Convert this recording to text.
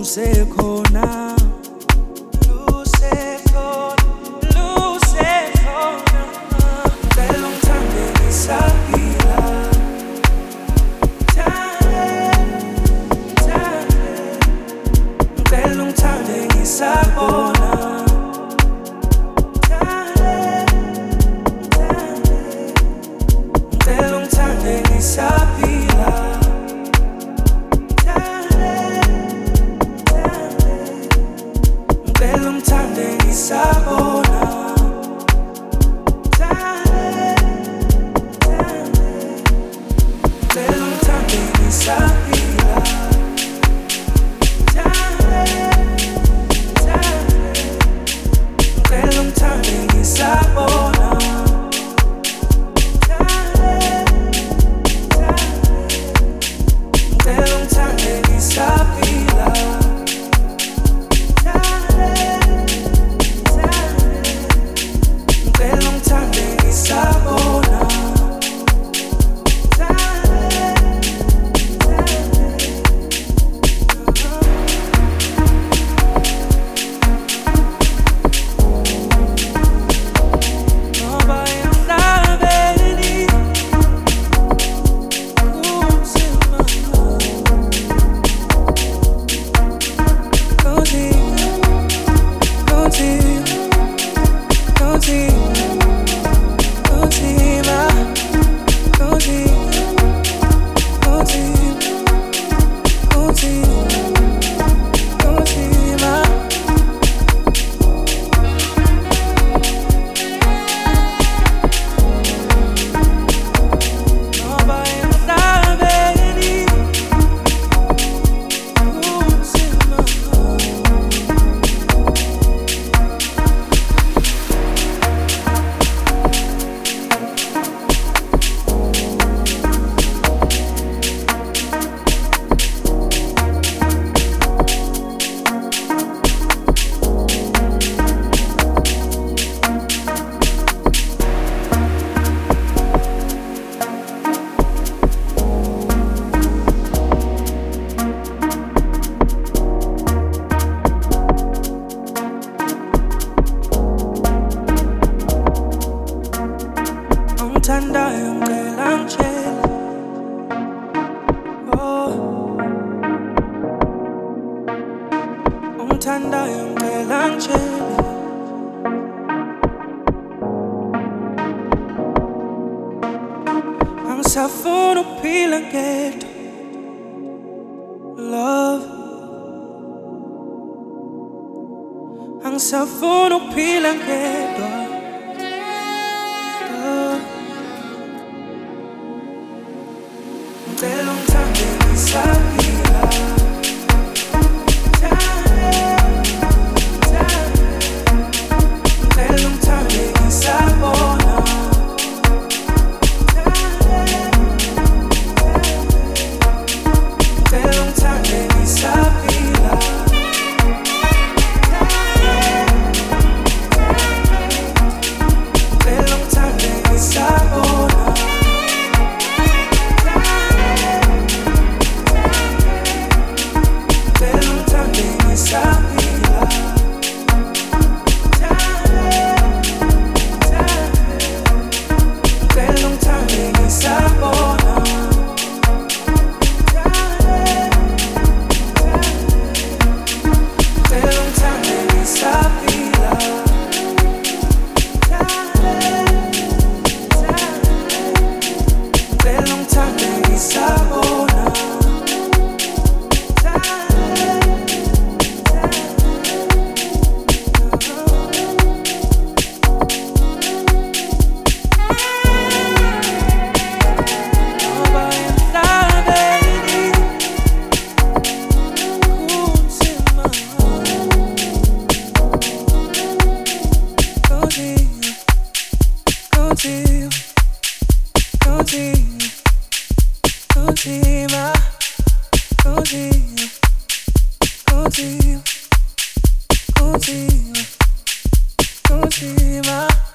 lusekhona ngicela ungithande ngisaphila ngicela ungithande ngisabona ngicela ungithande ngisaphila ngicela ungithande ngisabona ngicela ungithande ngisaphila ngicela ungithande ngisabona ngicela ungithande ngisaphila ngicela ungithande ngisabona ngoba emhlabeni kunzima ngoba emhlabeni kunzima ongithandayo ngicela ngitshele ongithandayo ngicela ngitshele angisafuna ukuphila ngedwa love angisafuna ukuphila ngedwa ngicela ungithande ngisaphila ngicela ungithande ngisabona ngicela ungithande ngisaphila ngicela ungithande ngisabona ngicela ungithande ngisaphila ngicela ungithande ngisabona ngicela ungithande ngisaphila ngicela ungithande ngisabona ngoba emhlabeni kunzima kunzima